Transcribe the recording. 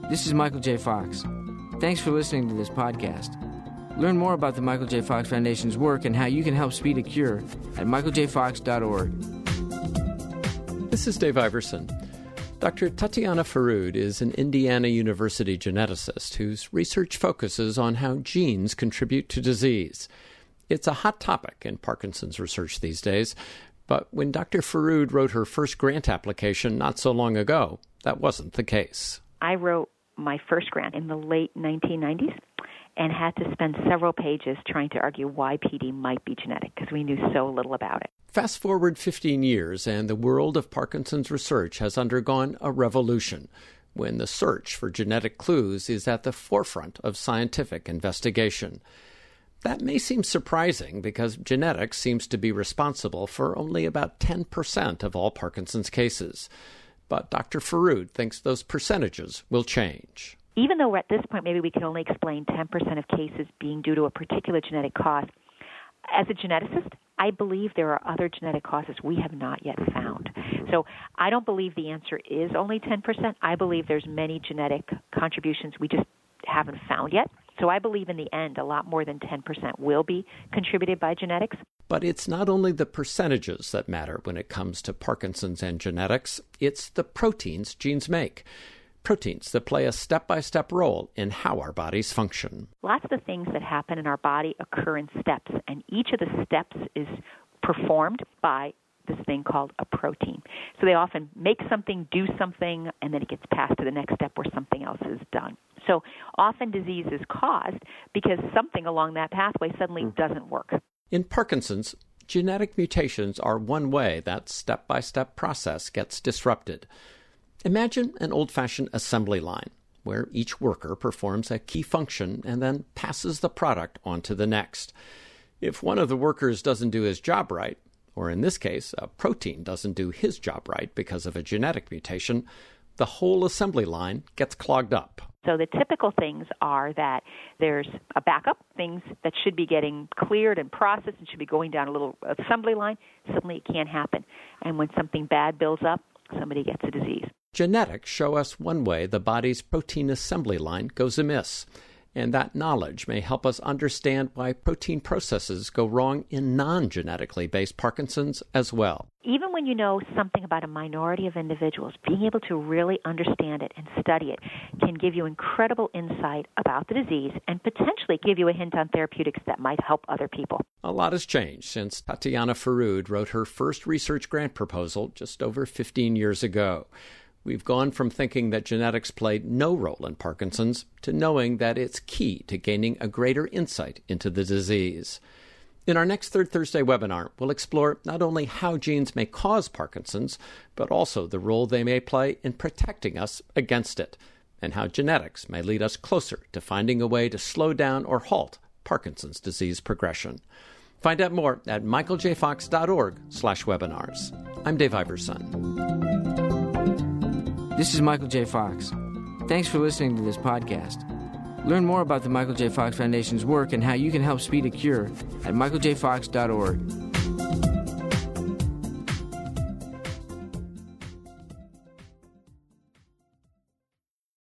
This is Michael J. Fox. Thanks for listening to this podcast. Learn more about the Michael J. Fox Foundation's work and how you can help speed a cure at michaeljfox.org. This is Dave Iverson. Dr. Tatiana Farrood is an Indiana University geneticist whose research focuses on how genes contribute to disease. It's a hot topic in Parkinson's research these days, but when Dr. Farrood wrote her first grant application not so long ago, that wasn't the case. I wrote my first grant in the late 1990s and had to spend several pages trying to argue why PD might be genetic because we knew so little about it. Fast forward 15 years, and the world of Parkinson's research has undergone a revolution when the search for genetic clues is at the forefront of scientific investigation. That may seem surprising because genetics seems to be responsible for only about 10% of all Parkinson's cases. But Dr. Farrood thinks those percentages will change. Even though at this point maybe we can only explain 10% of cases being due to a particular genetic cause, as a geneticist, I believe there are other genetic causes we have not yet found. So I don't believe the answer is only 10%. I believe there's many genetic contributions we just haven't found yet. So I believe in the end a lot more than 10% will be contributed by genetics. But it's not only the percentages that matter when it comes to Parkinson's and genetics. It's the proteins genes make. Proteins that play a step-by-step role in how our bodies function. Lots of the things that happen in our body occur in steps, and each of the steps is performed by this thing called a protein. So they often make something, do something, and then it gets passed to the next step where something else is done. So often disease is caused because something along that pathway suddenly doesn't work. In Parkinson's, genetic mutations are one way that step-by-step process gets disrupted. Imagine an old-fashioned assembly line where each worker performs a key function and then passes the product on to the next. If one of the workers doesn't do his job right, or in this case, a protein doesn't do his job right because of a genetic mutation, the whole assembly line gets clogged up. So the typical things are that there's a backup, things that should be getting cleared and processed and should be going down a little assembly line. Suddenly it can't happen. And when something bad builds up, somebody gets a disease. Genetics show us one way the body's protein assembly line goes amiss, and that knowledge may help us understand why protein processes go wrong in non-genetically based Parkinson's as well. Even when you know something about a minority of individuals, being able to really understand it and study it can give you incredible insight about the disease and potentially give you a hint on therapeutics that might help other people. A lot has changed since Tatiana Farrood wrote her first research grant proposal just over 15 years ago. We've gone from thinking that genetics played no role in Parkinson's to knowing that it's key to gaining a greater insight into the disease. In our next Third Thursday webinar, we'll explore not only how genes may cause Parkinson's, but also the role they may play in protecting us against it, and how genetics may lead us closer to finding a way to slow down or halt Parkinson's disease progression. Find out more at michaeljfox.org/webinars. I'm Dave Iverson. This is Michael J. Fox. Thanks for listening to this podcast. Learn more about the Michael J. Fox Foundation's work and how you can help speed a cure at michaeljfox.org.